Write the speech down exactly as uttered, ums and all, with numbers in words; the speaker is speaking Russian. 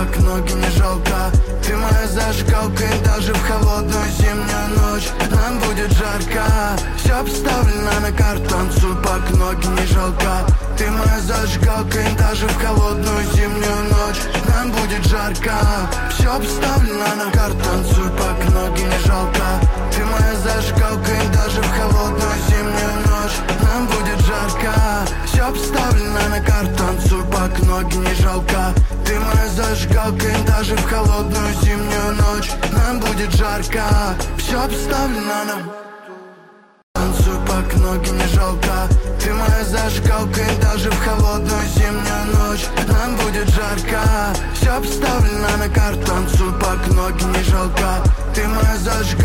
пак, ноги не жалко. Ты моя зажигалка, и даже в холодную зимнюю ночь нам будет жарко. Все обставлено на карту, танцуй, пак, ноги не жалко. Ты моя зажигалка, и даже в холодную зимнюю ночь нам будет жарко. Все обставлено на карту, танцуй, пак, ноги не жалко. Ты моя зажигалка, и даже в холодную зимнюю ночь нам будет жарко. Все обставлено на карту, танцуй, пак, ноги не жалко. Ты моя зажигалка, и даже в холодную зимнюю ночь нам будет жарко. Все обставлено на... Танцуй, пак, ноги не жалко. Ты моя зажигалка, и даже в холодную зимнюю ночь нам будет жарко. Все обставлено на карту, танцуй, пак, ноги не жалко. Ты моя зажигалка.